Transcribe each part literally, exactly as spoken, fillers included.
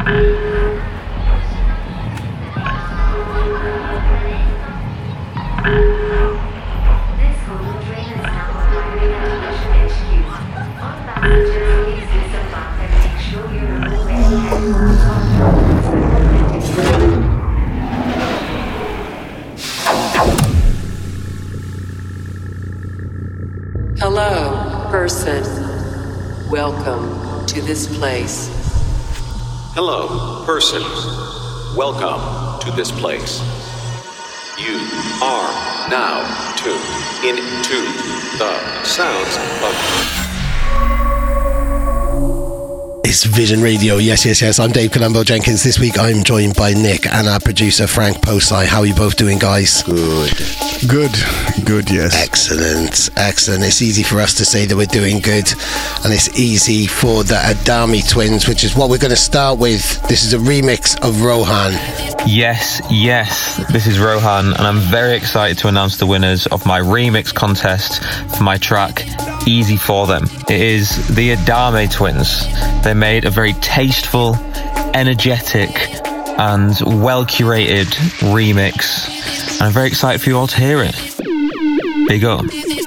Hello, person. Welcome to this place. Hello, person. Welcome to this place. You are now tuned into the sounds of... It's Vision Radio. Yes, yes, yes. I'm Dave Colombo Jenkins. This week I'm joined by Nick and our producer Frank Posey. How are you both doing, guys? Good. Good. Good, yes. Excellent. Excellent. It's easy for us to say that we're doing good, and it's easy for the Adami twins, which is what we're going to start with. This is a remix of Rohan. Yes, yes. This is Rohan, and I'm very excited to announce the winners of my remix contest for my track Easy For Them. It is the Adami twins. They made a very tasteful, energetic, and well-curated remix. And I'm very excited for you all to hear it. Big up.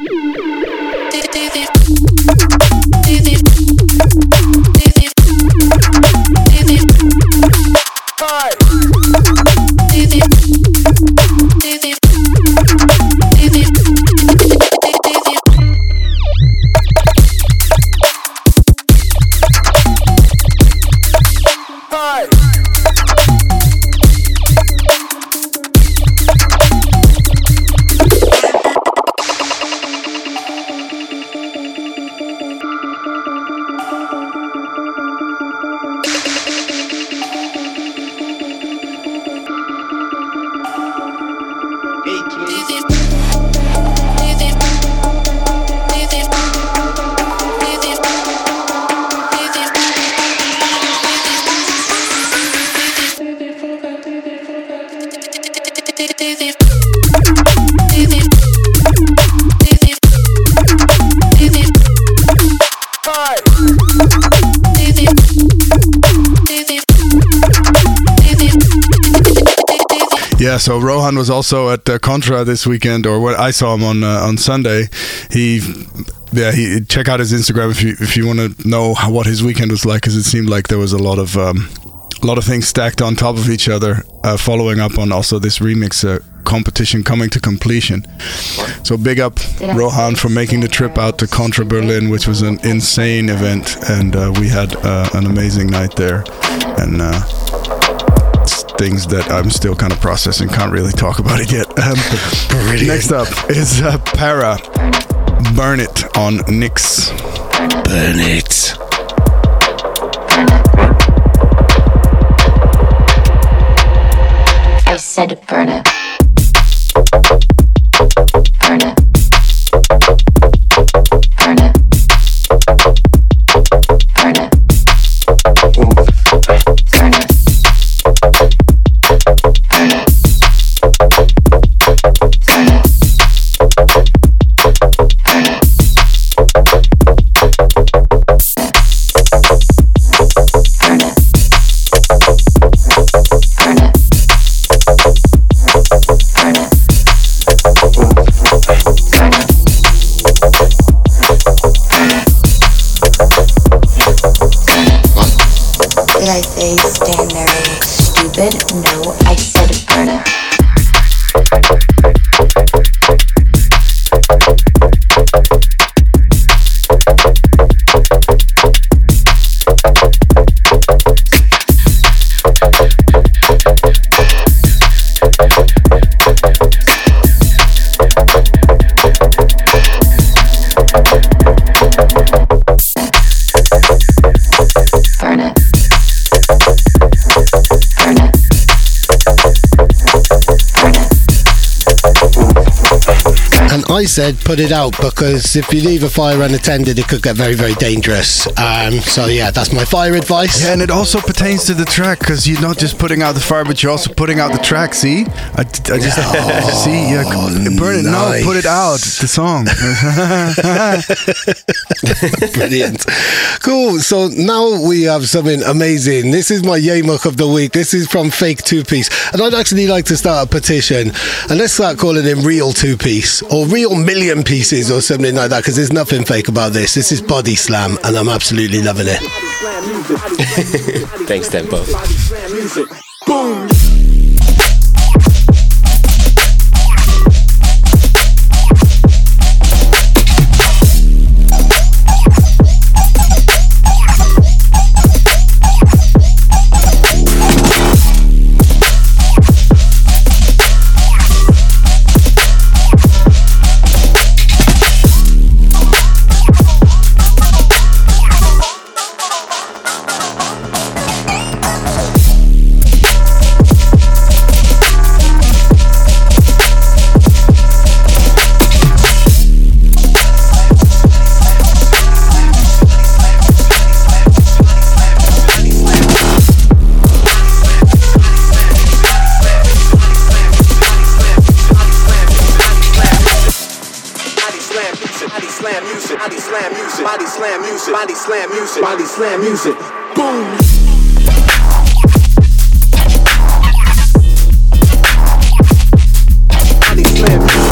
Yeah, so Rohan was also at uh, Contra this weekend, or what I saw him on uh, on Sunday. He, yeah, he check out his Instagram if you if you want to know how, what his weekend was like, because it seemed like there was a lot of um, a lot of things stacked on top of each other, uh, following up on also this remix uh, competition coming to completion. So big up Rohan for making the trip out to Contra Berlin, which was an insane event, and uh, we had uh, an amazing night there, and. Uh, things that I'm still kind of processing, can't really talk about it yet. Um, next up is uh, Para, Burn It on Nyx. Burn it. I said burn it. Burn it. Burn it. Burn it. Burn it. Did I say stand there and look stupid? No, I said burn it. Burn it. Burn it. I said put it out, because if you leave a fire unattended, it could get very, very dangerous. Um, so yeah, that's my fire advice. Yeah, and it also pertains to the track, because you're not just putting out the fire, but you're also putting out the track. See, I, I just oh, see. Yeah, burn it. Nice. No, put it out. The song. Brilliant. Cool. So now we have something amazing. This is my Yamuk of the week. This is from Fake Two Piece, and I'd actually like to start a petition, and let's start calling him Real Two Piece or Real Million Pieces or something like that, because there's nothing fake about this. This is Body Slam, and I'm absolutely loving it. Thanks, Tempo. Boom. Body slam music, body slam music, boom. Body slam music.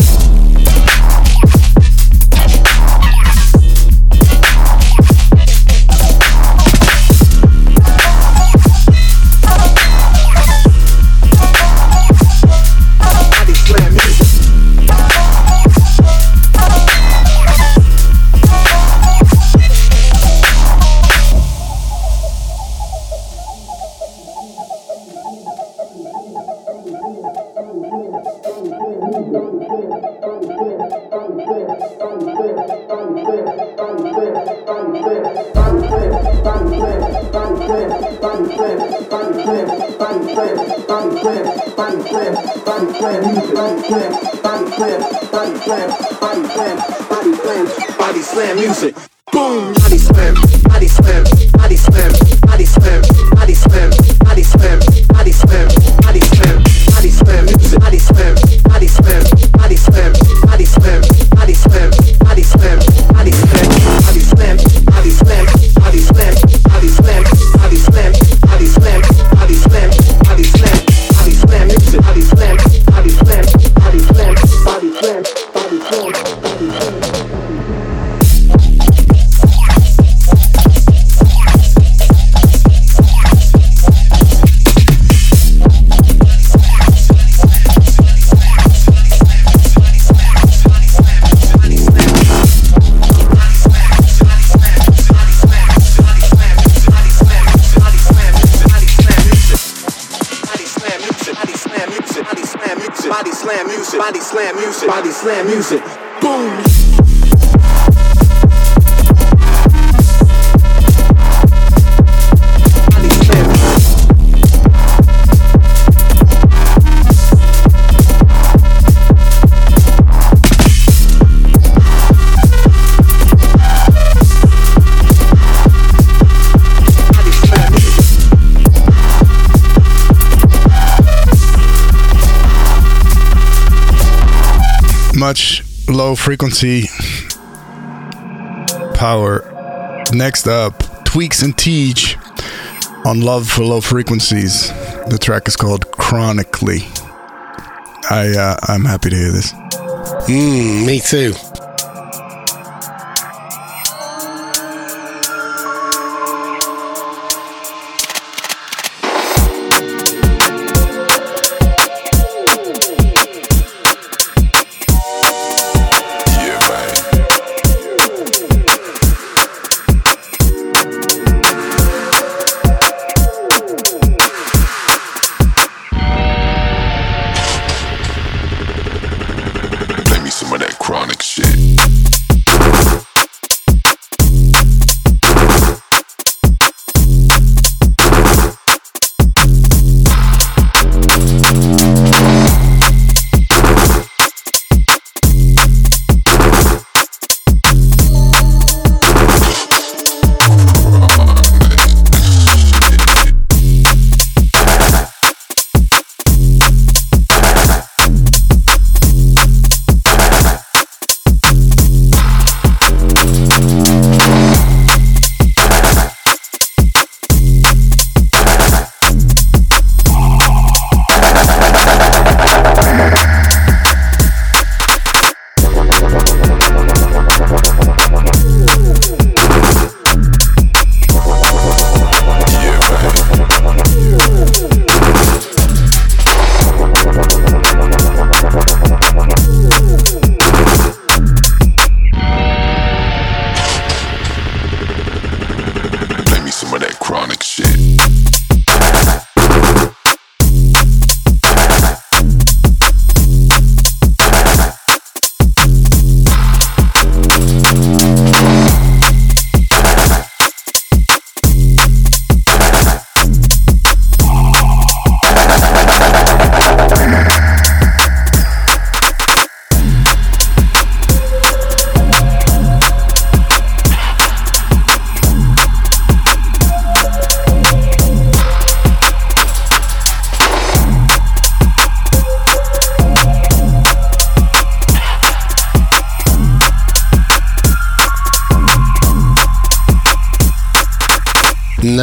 Body slam music, boom. Body slam, body slam, body slam, body slam, body slam, body slam, body slam, body slam, body slam music, body slam, body slam, body slam, body slam, body slam, body slam, body slam, body slam, body slam, body slam, body slam, body slam, body slam, body slam, body slam, body slam music, body slam, body slam, body slam, body slam, body slam, body slam. Body slam music, body slam music, body slam music, boom. Much low frequency power. Next up, Tweaks and Teach on Love for Low Frequencies. The track is called Chronically. I uh, I'm happy to hear this. Mm, me too. Some of that chronic shit.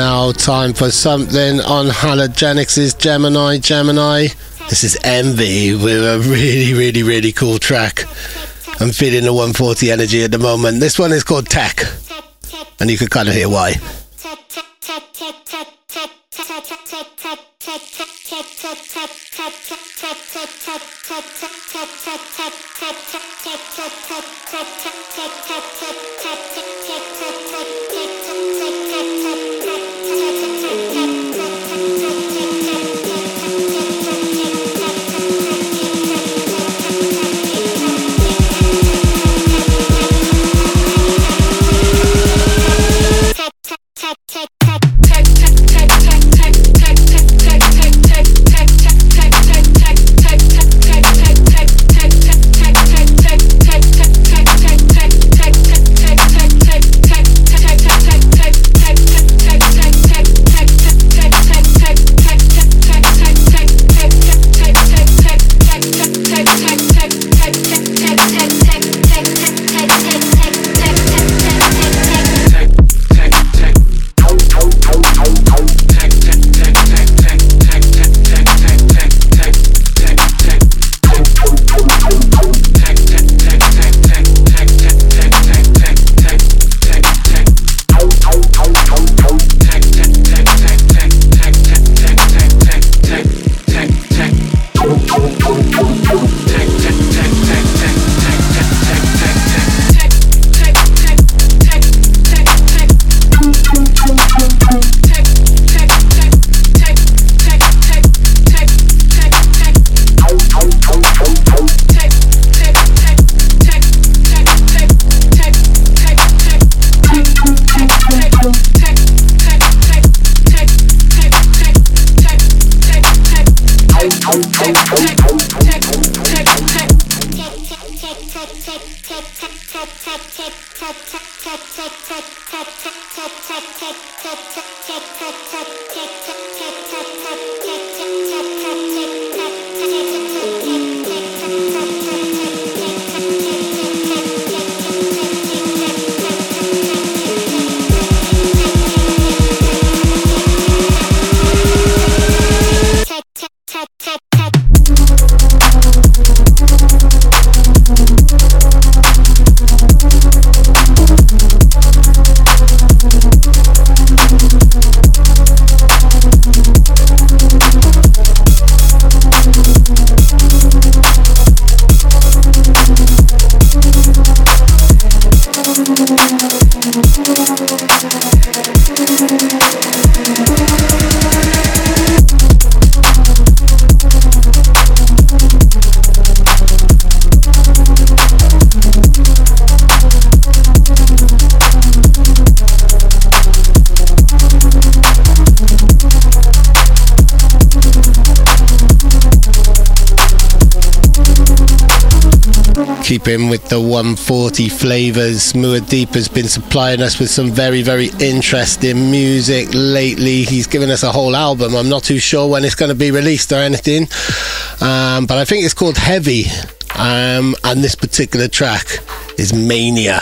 now time for something on Halogenics' Gemini Gemini. This is Envy with a really, really, really cool track. I'm feeling the one forty energy at the moment. This one is called Tech, and you can kind of hear why. Keeping with the one forty flavours, Muad'Dib has been supplying us with some very, very interesting music lately. He's given us a whole album. I'm not too sure when it's going to be released or anything, um, but I think it's called Heavy, um, and this particular track is Mania.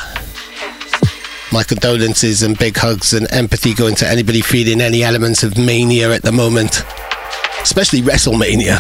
My condolences and big hugs and empathy going to anybody feeling any elements of mania at the moment, especially WrestleMania.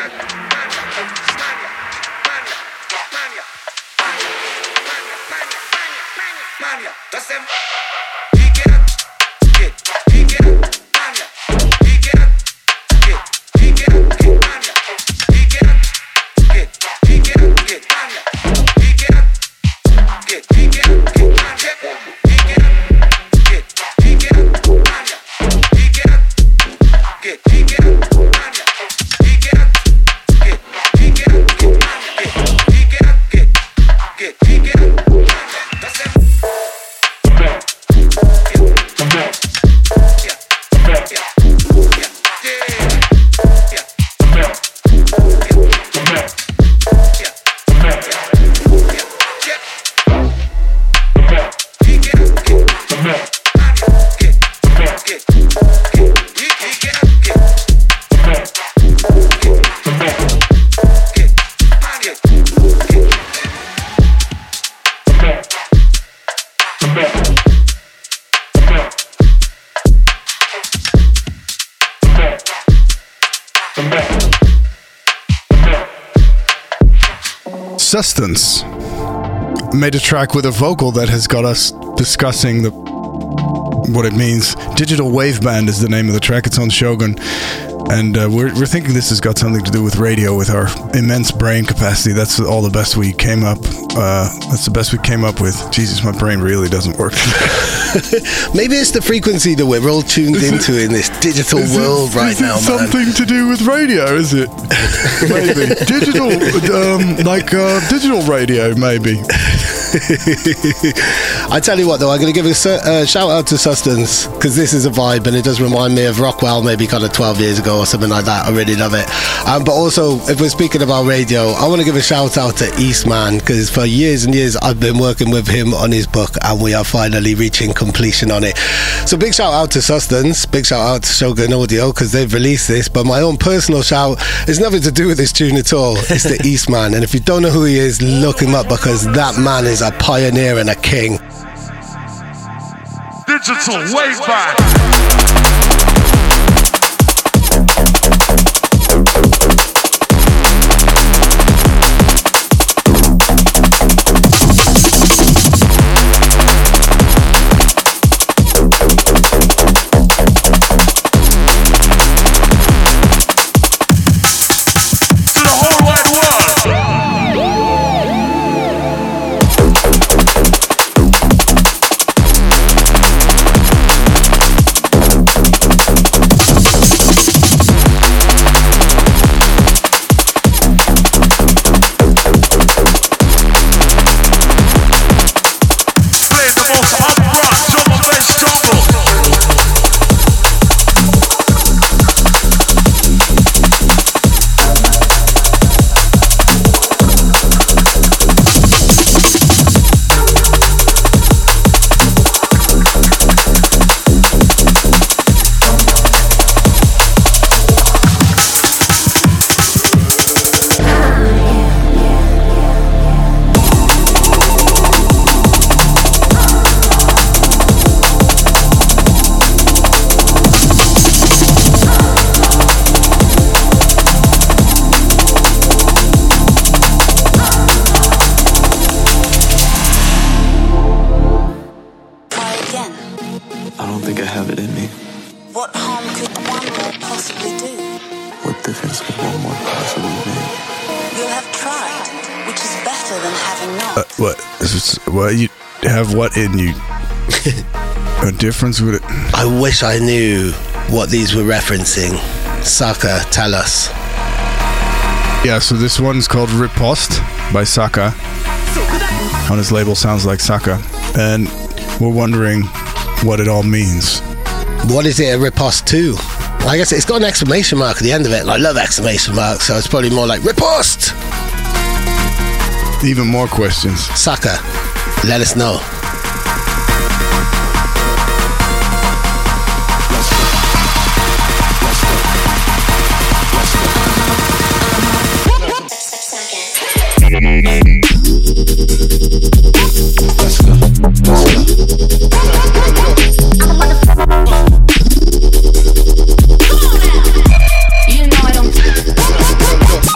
Substance made a track with a vocal that has got us discussing the what it means. Digital Wave Band is the name of the track. It's on Shogun, and uh, we're we're thinking this has got something to do with radio, with our immense brain capacity. That's all the best we came up. Uh, that's the best we came up with. Jesus, my brain really doesn't work. Maybe it's the frequency that we're all tuned is into it, in this digital world it, right is now, it man. Something to do with radio, is it? Maybe digital, um, like uh, digital radio, maybe. I tell you what, though, I'm going to give a uh, shout out to Substance, because this is a vibe, and it does remind me of Rockwell, maybe kind of twelve years ago or something like that. I really love it. Um, but also, if we're speaking about radio, I want to give a shout out to Eastman, because for years and years I've been working with him on his book, and we are finally reaching completion on it. So big shout out to Substance, big shout out to Shogun Audio, because they've released this. But my own personal shout is nothing to do with this tune at all. It's the Eastman, and if you don't know who he is, look him up, because that man is a pioneer and a king. Digital Wave Band. What you have what in you? A difference with it? I wish I knew what these were referencing. Saka, tell us. Yeah, so this one's called Riposte by Saka. On his label Sounds Like Saka. And we're wondering what it all means. What is it a riposte to? I guess it's got an exclamation mark at the end of it, and I love exclamation marks, so it's probably more like riposte! Even more questions. Saka, let us know. Let's go. You know I don't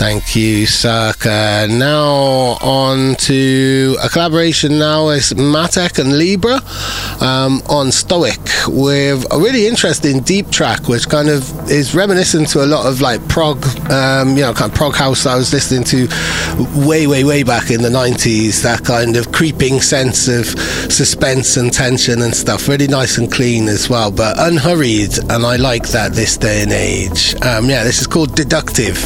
Thank you, Circa. Now on to a collaboration now is Matek and Libra um, on Stoic with a really interesting deep track which kind of is reminiscent to a lot of like prog, um, you know, kind of prog house I was listening to way, way, way back in the nineties. That kind of creeping sense of suspense and tension and stuff. Really nice and clean as well, but unhurried, and I like that this day and age. Um, yeah, this is called Deductive.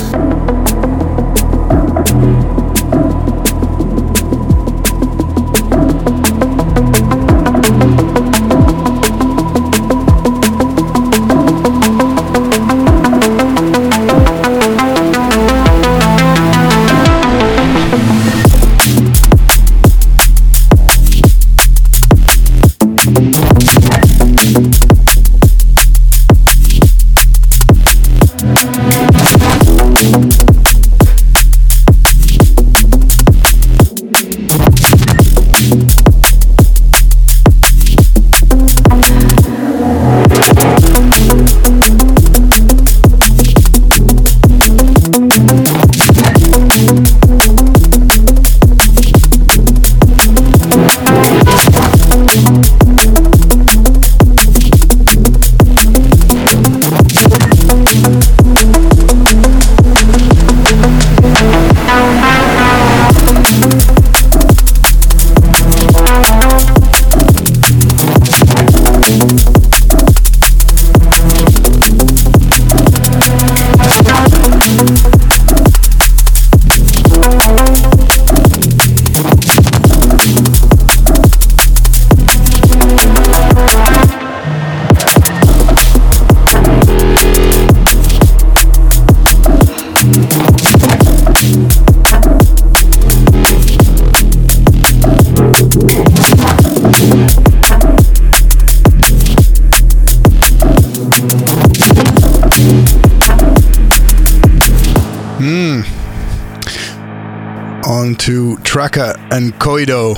To Tracker and Koido.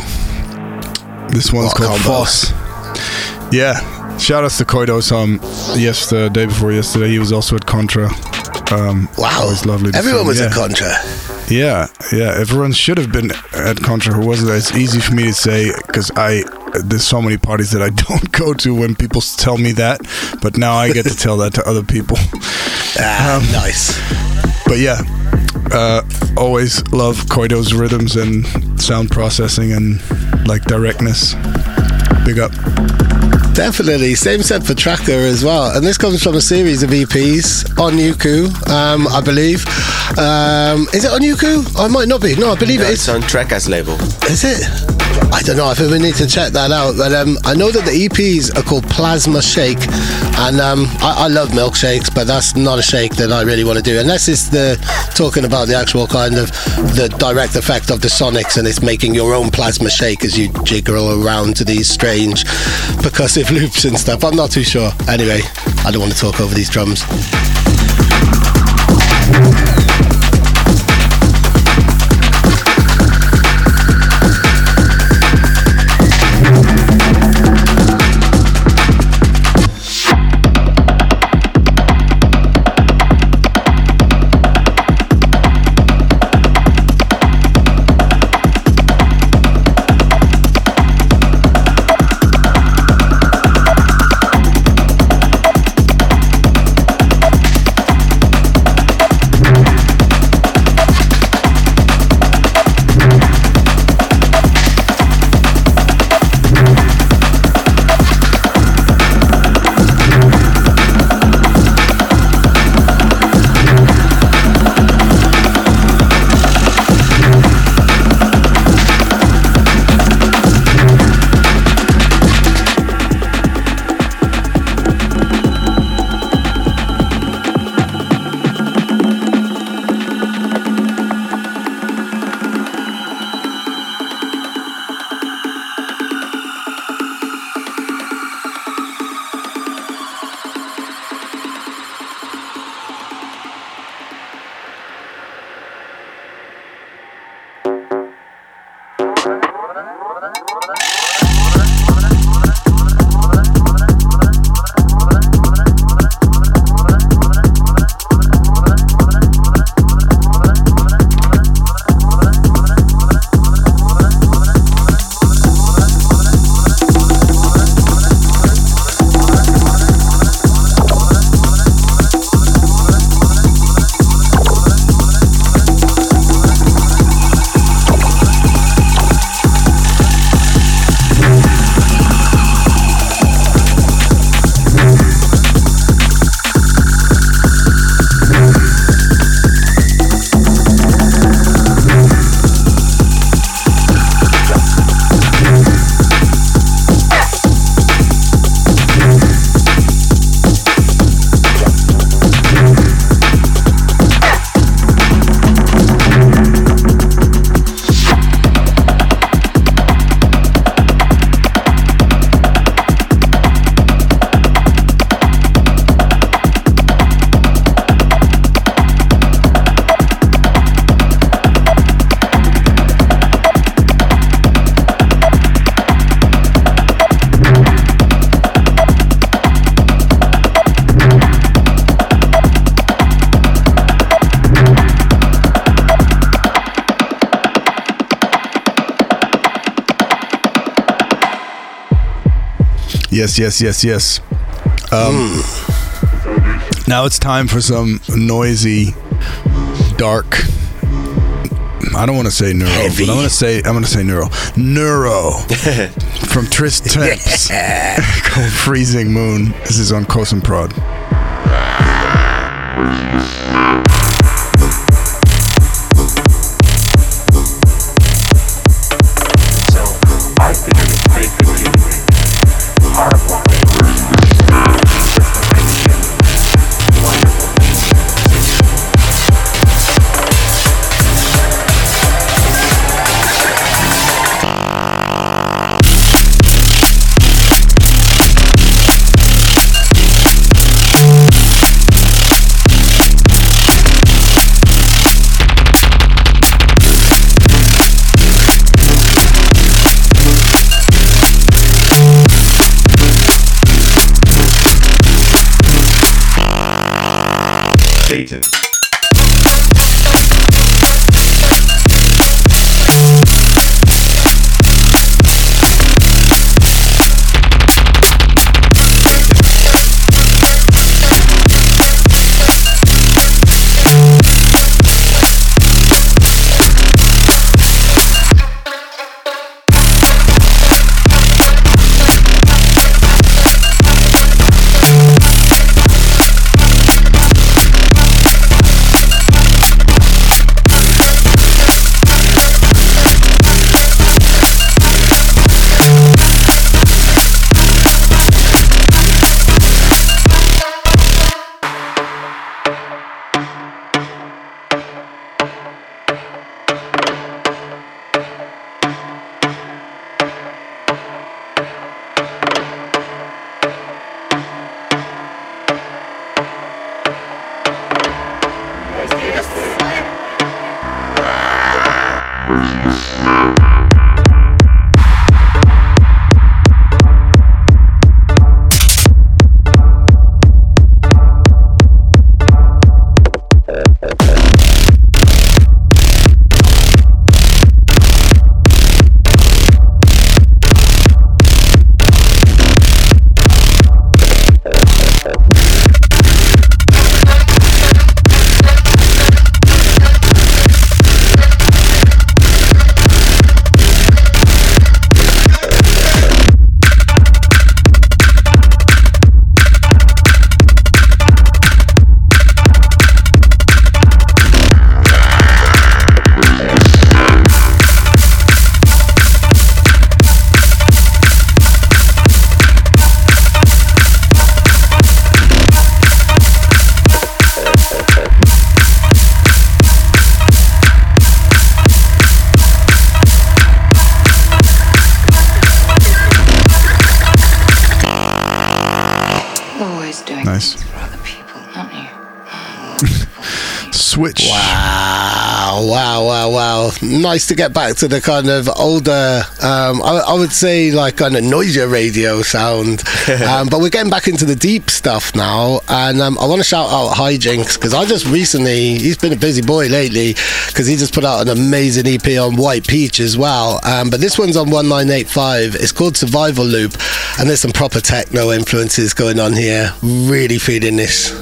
This one's what called Foss. Yeah, shout outs to Koido. Saw him yesterday, day before yesterday. He was also at Contra. Um, wow, it was lovely. To everyone see. was yeah. at Contra. Yeah, yeah. Everyone should have been at Contra. Who wasn't? It's easy for me to say because I there's so many parties that I don't go to when people tell me that, but now I get to tell that to other people. Ah, um, nice. But yeah. Uh, always love Koido's rhythms and sound processing and like directness. Big up. Definitely. Same said for Tracker as well. And this comes from a series of E Ps on Yuku, um, I believe. Um, is it on Yuku? Oh, it might not be. No, I believe no, it it's is. on Tracker's label. Is it? I don't know. I think we need to check that out. But um, I know that the E Ps are called Plasma Shake. And um, I, I love milkshakes, but that's not a shake that I really want to do. Unless it's the talking about the actual kind of the direct effect of the sonics and it's making your own plasma shake as you jiggle around to these strange percussive loops and stuff. I'm not too sure. Anyway, I don't want to talk over these drums. Yes, yes, yes, yes. Um, mm. Now it's time for some noisy, dark. I don't want to say neuro, Heavy. but I'm going to say I'm going to say neuro. Neuro from Tris Temps called Freezing Moon. This is on Kos and Prod. Satan. Switch. Wow, wow, wow, wow. Nice to get back to the kind of older, um, I, I would say like kind of noisier radio sound. Um, but we're getting back into the deep stuff now. And um, I want to shout out Hijinks because I just recently, he's been a busy boy lately because he just put out an amazing E P on White Peach as well. Um, but this one's on one nine eight five. It's called Survival Loop. And there's some proper techno influences going on here. Really feeling this.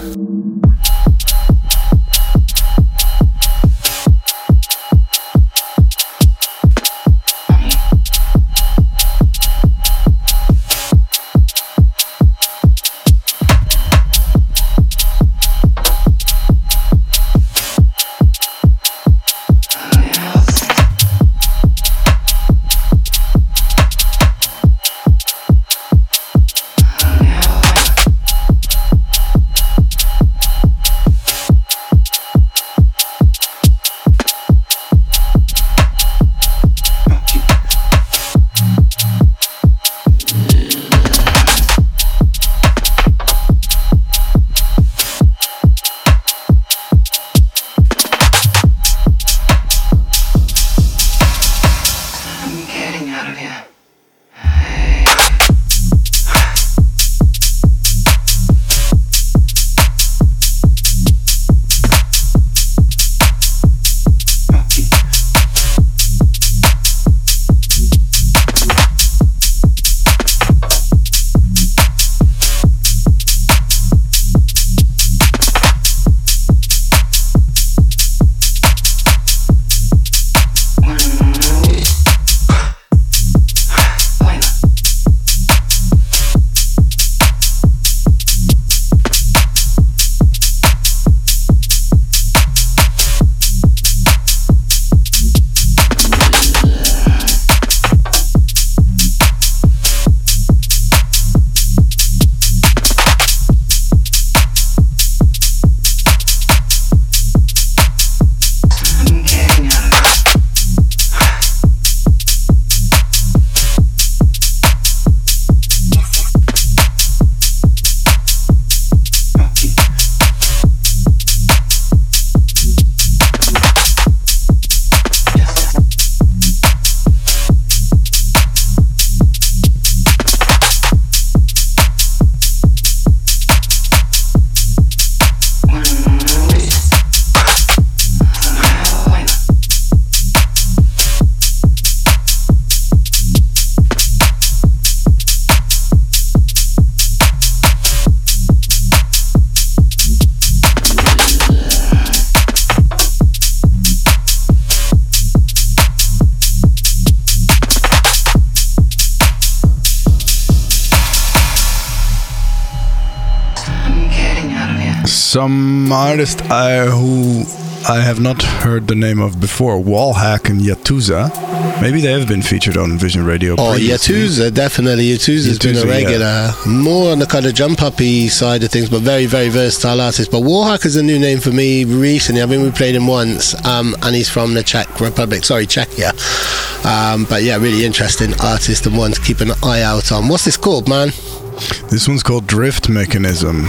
some artist I, who I have not heard the name of before, Wallhack and Yatuza. Maybe they have been featured on Vision Radio. Oh, previously. Yatuza, definitely. Yatuza's been a regular. Yeah. More on the kind of jump-uppy side of things, but very, very versatile artist. But Wallhack is a new name for me recently. I mean, we played him once, um, and he's from the Czech Republic. Sorry, Czechia. Um, but yeah, really interesting artist and one to keep an eye out on. What's this called, man? This one's called Drift Mechanism.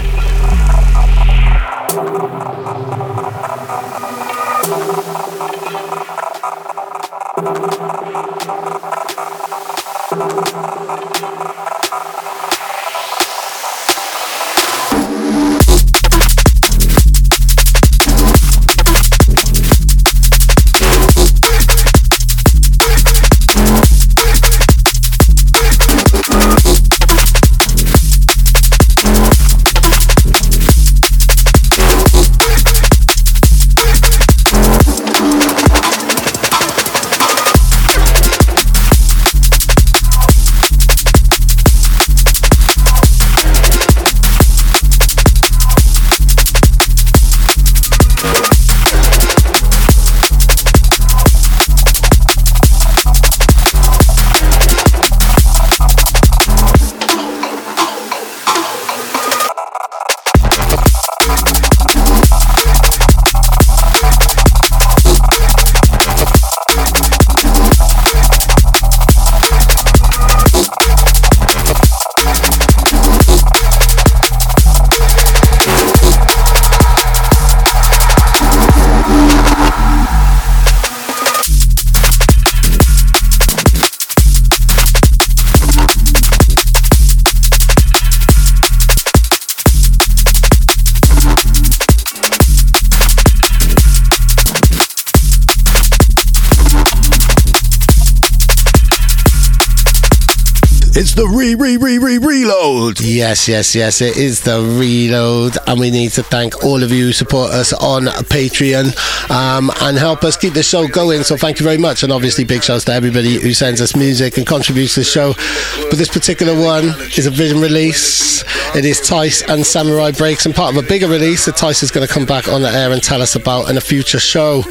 It's the re re re re reload. Yes, yes, yes. It is the reload, and we need to thank all of you who support us on Patreon um, and help us keep the show going. So thank you very much, and obviously big shouts to everybody who sends us music and contributes to the show. But this particular one is a Vision release. It is Tice and Samurai Breaks, and part of a bigger release that Tice is going to come back on the air and tell us about in a future show.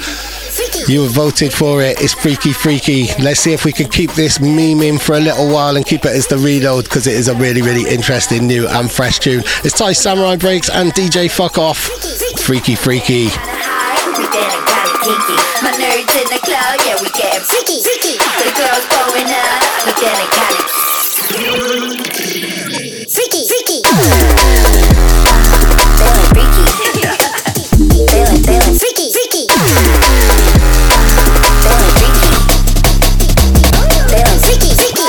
You have voted for it. It's Freaky Freaky. Let's see if we can keep this memeing for a little while and keep it as the reload, because it is a really, really interesting new and fresh tune. It's Tice, Samurai Breaks and D J Fuck Off. Freaky Freaky. My nerds in the club, yeah, we getting freaky, freaky. The girls going up, we getting kinda freaky, freaky. Feeling freaky, feeling, feeling freaky, freaky. Feeling freaky, feeling freaky, freaky.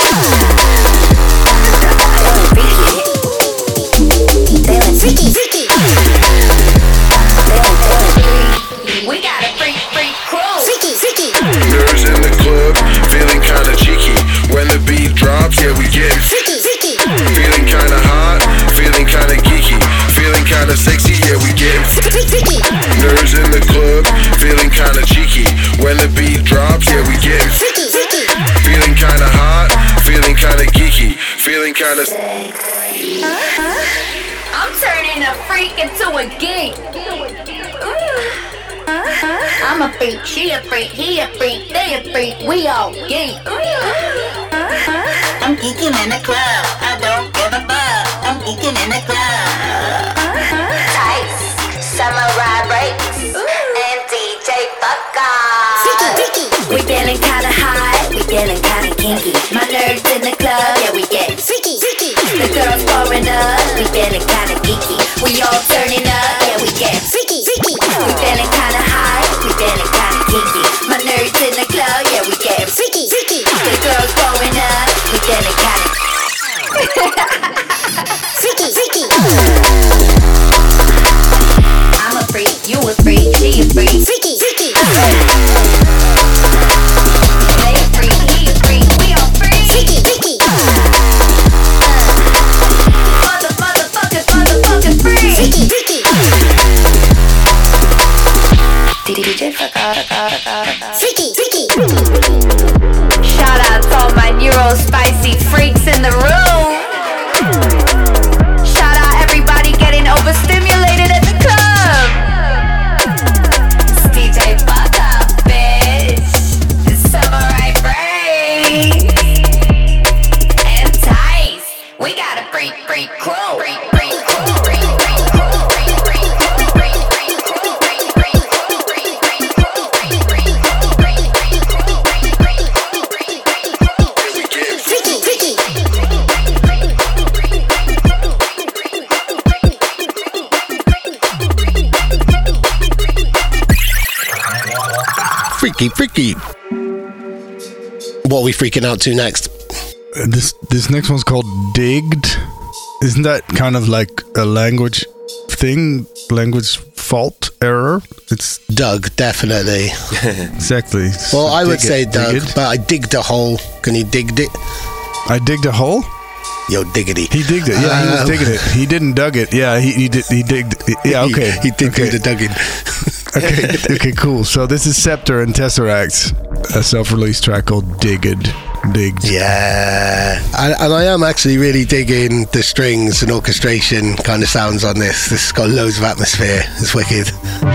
Feeling freaky, feeling freaky, freaky. Feeling, feeling freaky. We got a freak, freak crew. Freaky, freaky. Nerves in the club, feeling kinda cheeky. When the beat drops, yeah, we get freaky, freaky. Feeling kinda hot, feeling kinda geeky. Feeling kinda sexy, yeah, we get freaky. Nerves in the club, feeling kinda cheeky. When the beat drops, yeah, we get freaky, freaky. Feeling kinda hot, feeling kinda geeky. Feeling kinda I'm turning a freak into a geek. I'm a freak, she a freak, he a freak, they a freak, we all geek. I'm geeking in the club, I don't give a fuck. I'm geeking in the club. Tice, Samurai Breaks, and D J Fuck Off. We feeling kinda hot, we feeling kinda kinky. My nerds in the club, yeah, we get freaky, freaky. The girls pouring up, we feeling kinda geeky. We all turning up, yeah, we get freaky, freaky. We feeling kinda hot, we feeling kinda kinky. My nerds in the club, yeah, we get freaky, freaky. The girls pouring up, we feeling kinda freaky, freaky. I'm a freak, you a freak, she a freak, freaky, freaky. They a freak, he a freak, we all freak, freaky, freaky. Mother, motherfucker, motherfucker freak, freaky, freaky. D J fuck off, freaky, freaky. Shout out to all my neuro spicy freaks in the room. Shout out everybody getting overstimulated at the freak crow, freak, freak crow, freak, freak crow, freak, freak crow, freak, freak crow, freak, freak crow, freak, freak crow, freak, freak crow, freak, freak crow, freak, freak crow, freak, freak crow. Freaky, freaky. Freaky, freaky. What are we freaking out to next? Uh, this this next one's called Digged. Isn't that kind of like a language thing? Language fault error? It's Doug, definitely. Exactly. Well, I would Dig say it, Doug, dig it. but I digged a hole. Can you dig it? I digged a hole? Yo, diggity. He digged it. Yeah, he was Um, digging it. He didn't dug it. Yeah, he, he did. He digged. Yeah, okay. He, he did okay. do the dugging. Okay, okay, cool. So this is Scepter and Tesseract's a self-released track called Digged. Digged. Yeah. And, and I am actually really digging the strings and orchestration kind of sounds on this. This has got loads of atmosphere. It's wicked.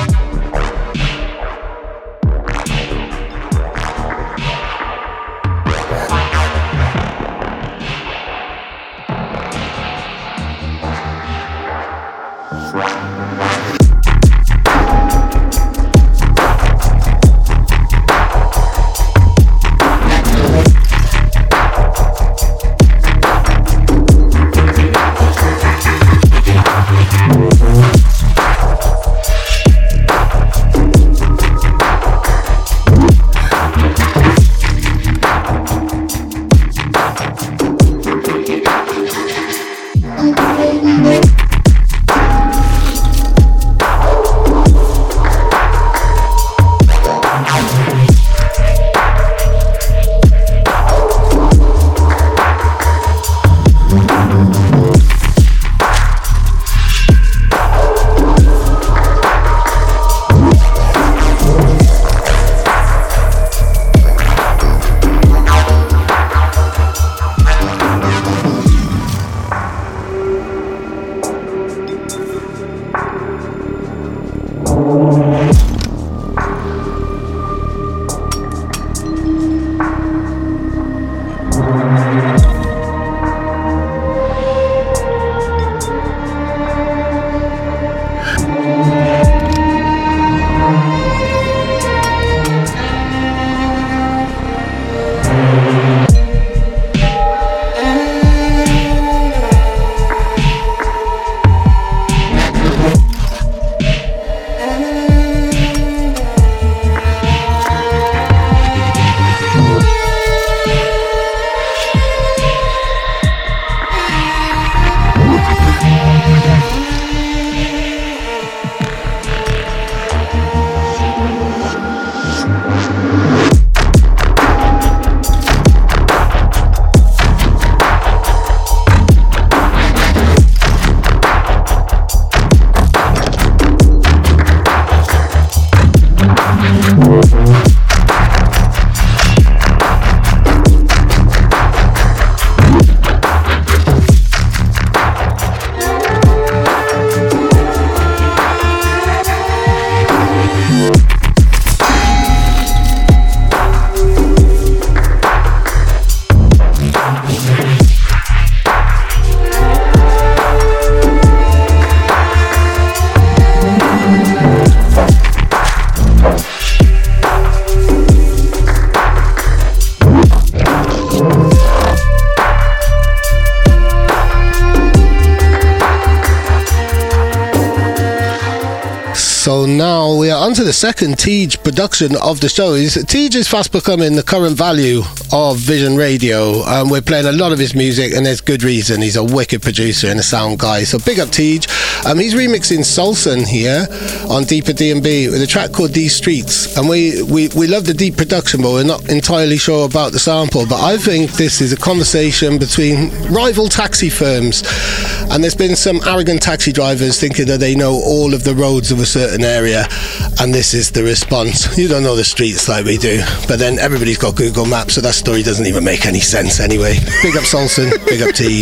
So now we are on to the second Tej production of the show. Tej is fast becoming the current value of Vision Radio. Um, we're playing a lot of his music, and there's good reason. He's a wicked producer and a sound guy. So big up Tej. Um, he's remixing Solson here on Deeper D and B with a track called These Streets. And we, we, we love the deep production, but we're not entirely sure about the sample. But I think this is a conversation between rival taxi firms. And there's been some arrogant taxi drivers thinking that they know all of the roads of a certain area, and this is the response: you don't know the streets like we do. But then everybody's got Google Maps, so that story doesn't even make any sense anyway. Big up Solson, big up Tej.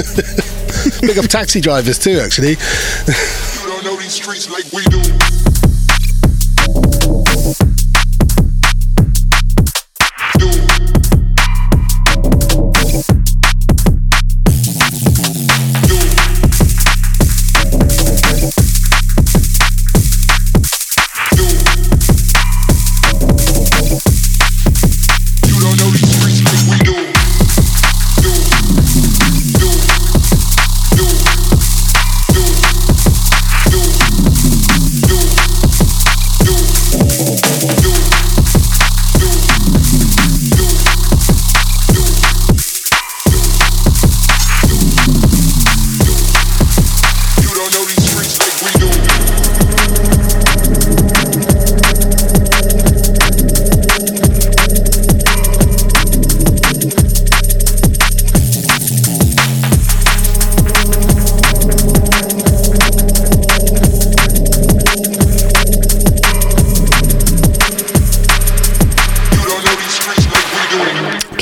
Big up taxi drivers too, actually. You don't know these streets like we do. Do.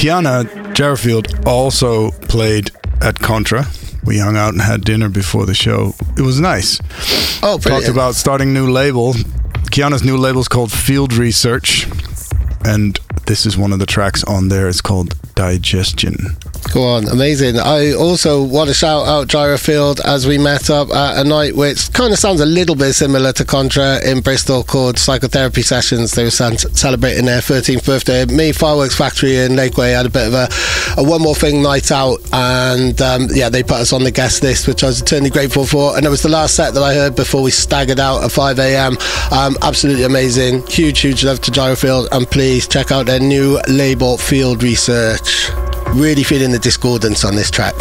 Kiana Jarfield also played at Contra. We hung out and had dinner before the show. It was nice. Oh, brilliant. Talked about starting a new label. Kiana's new label is called Field Research, and this is one of the tracks on there. It's called Digestion. Go on, amazing. I also want to shout out Gyrofield, as we met up at a night which kind of sounds a little bit similar to Contra in Bristol, called Psychotherapy Sessions. They were celebrating their thirteenth birthday. Me, Fireworks Factory in Lakeway had a bit of a, a One More Thing night out, and um, yeah, they put us on the guest list, which I was eternally grateful for. And it was the last set that I heard before we staggered out at five a.m. Um, absolutely amazing. Huge, huge love to Gyrofield, and please check out their new label, Field Research. Really feeling the discordance on this track.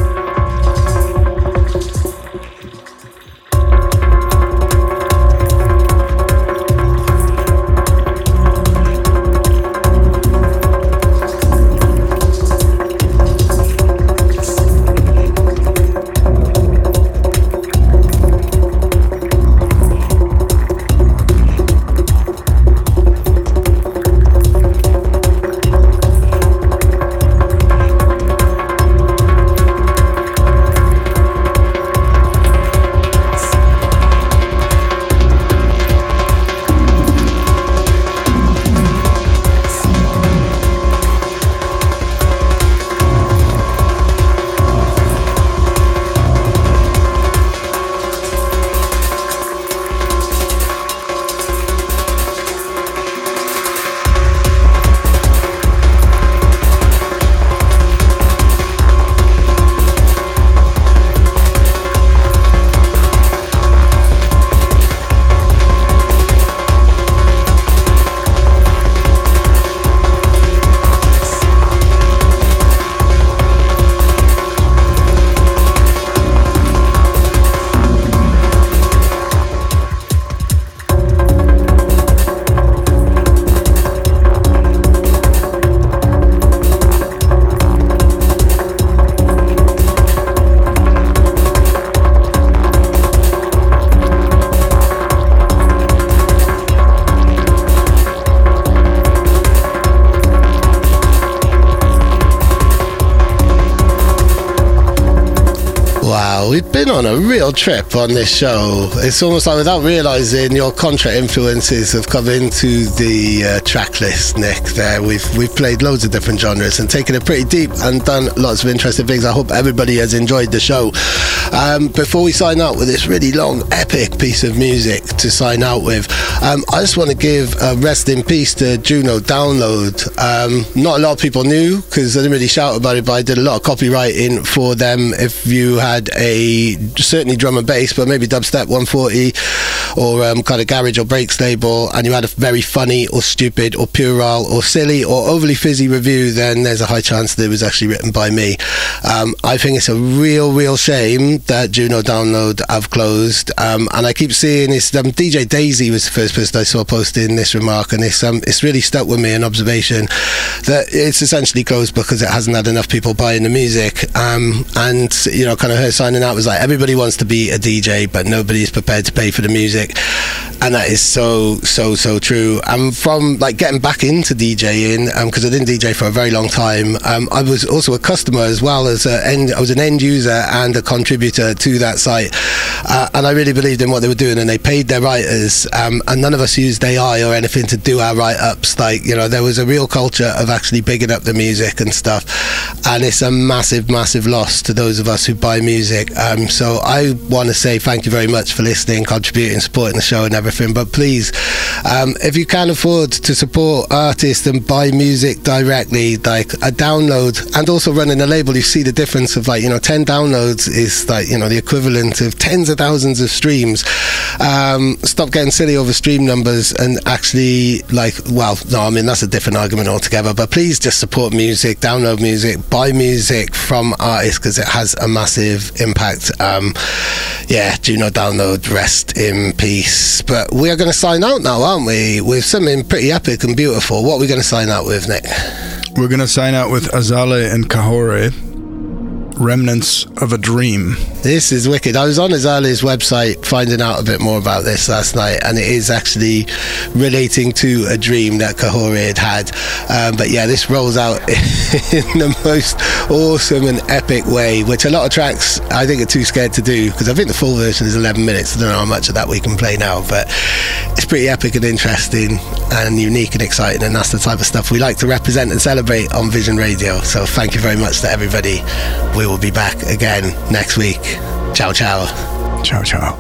We've been on a real trip on this show. It's almost like, without realising, your Contra influences have come into the uh, track list, Nick. There, we've we've played loads of different genres and taken it pretty deep and done lots of interesting things. I hope everybody has enjoyed the show. Um, before we sign out with this really long, epic piece of music to sign out with, um, I just want to give a rest in peace to Juno Download. Um, not a lot of people knew, because I didn't really shout about it, but I did a lot of copywriting for them. If you had a certainly drum and bass, but maybe dubstep one forty or um, kind of garage or breaks label, and you had a very funny or stupid or puerile or silly or overly fizzy review, then there's a high chance that it was actually written by me. Um, I think it's a real, real shame that Juno Download have closed, um, and I keep seeing this. Um, D J Daisy was the first person I saw posting this remark, and it's um, it's really stuck with me, an observation that it's essentially closed because it hasn't had enough people buying the music. Um, and you know, kind of her signing out was like, everybody wants to be a D J, but nobody's prepared to pay for the music. And that is so, so, so true. And from like getting back into DJing, because um, I didn't D J for a very long time, um, I was also a customer as well as a end, I was an end user and a contributor to that site. Uh, and I really believed in what they were doing, and they paid their writers. Um, and none of us used A I or anything to do our write-ups. Like, you know, there was a real culture of actually bigging up the music and stuff. And it's a massive, massive loss to those of us who buy music. Um, so I want to say thank you very much for listening, contributing, supporting the show and everything. But please, um, if you can afford to support artists and buy music directly, like a download, and also running a label, you see the difference of, like, you know, ten downloads is like, you know, the equivalent of tens of thousands of streams. Um, stop getting silly over stream numbers and actually, like, well, no, I mean, that's a different argument altogether. But please just support music, download music, buy music from artists, because it has a massive impact. Um, yeah, Juno Download, rest in peace. But we are going to sign out now, aren't we? With something pretty epic and beautiful. What are we going to sign out with, Nick? We're going to sign out with Azale and Kahore. Remnants of a Dream. This is wicked. I was on Azalea's website finding out a bit more about this last night, and it is actually relating to a dream that Kahori had had. Um, but yeah, this rolls out in the most awesome and epic way, which a lot of tracks I think are too scared to do, because I think the full version is eleven minutes. I don't know how much of that we can play now, but it's pretty epic and interesting and unique and exciting, and that's the type of stuff we like to represent and celebrate on Vision Radio. So thank you very much to everybody. We will be back again next week. Ciao, ciao. Ciao, ciao.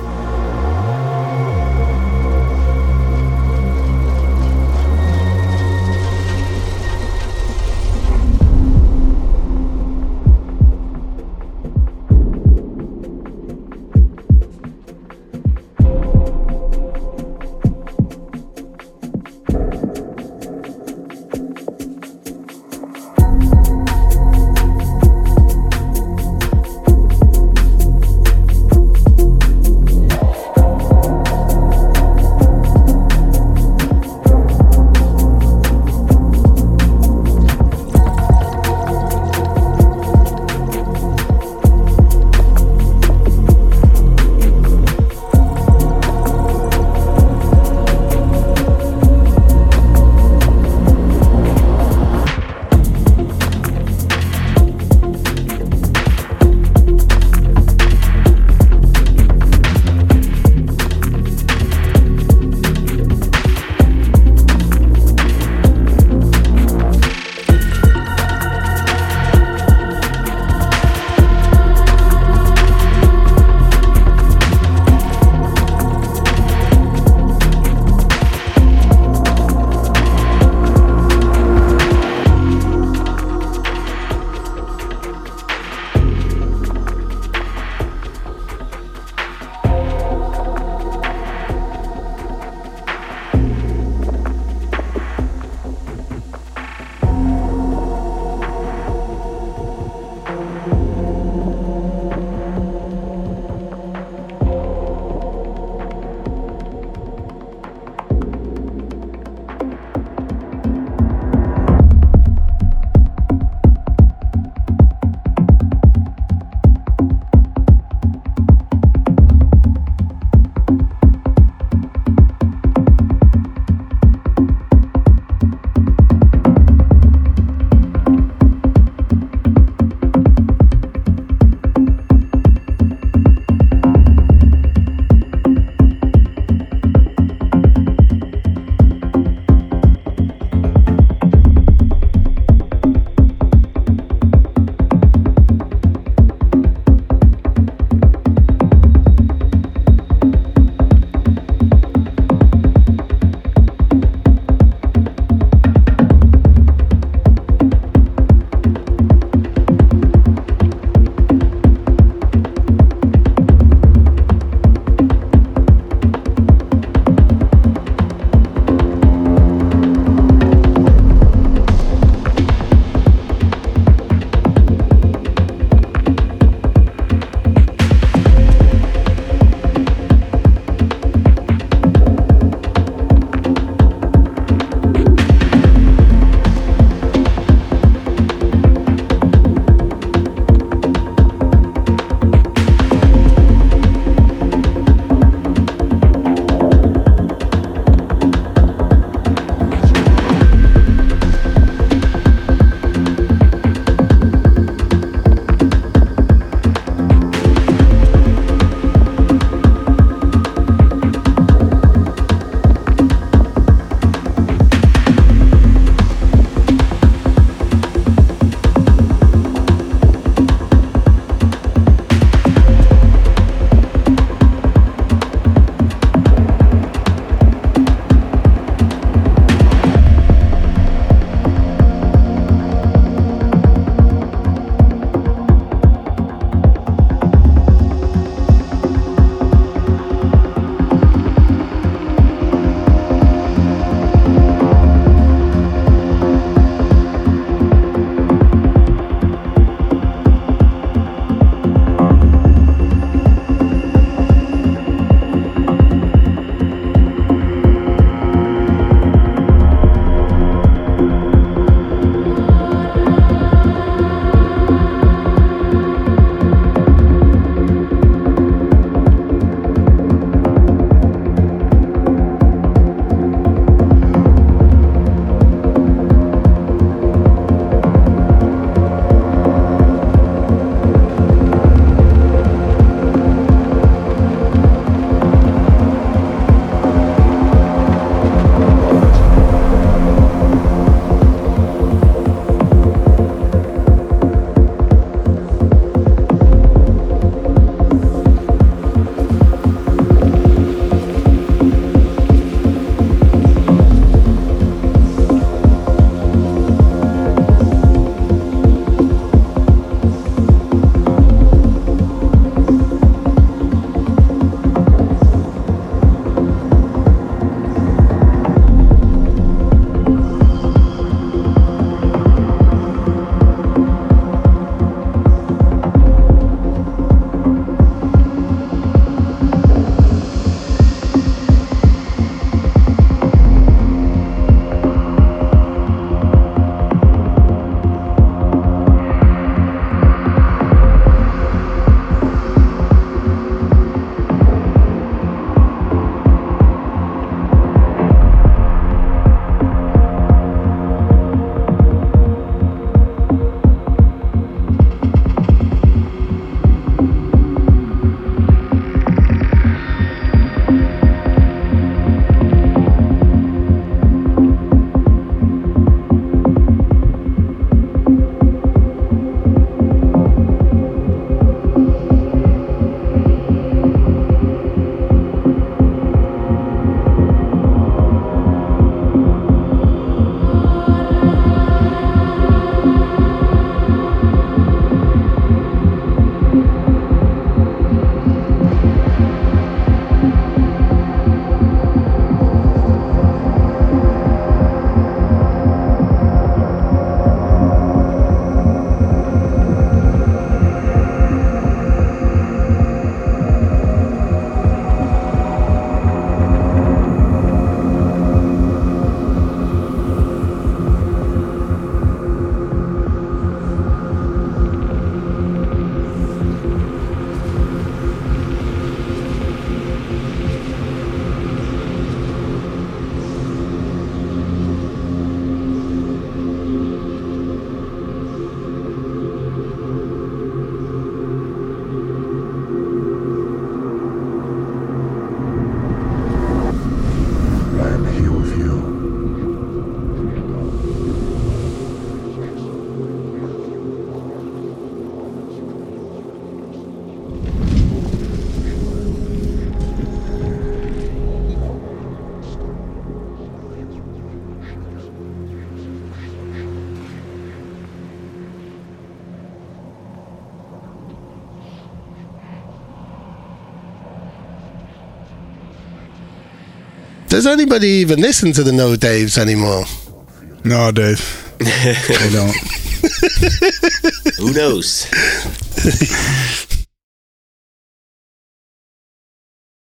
Does anybody even listen to the No Daves anymore? No, Dave. They don't. Who knows?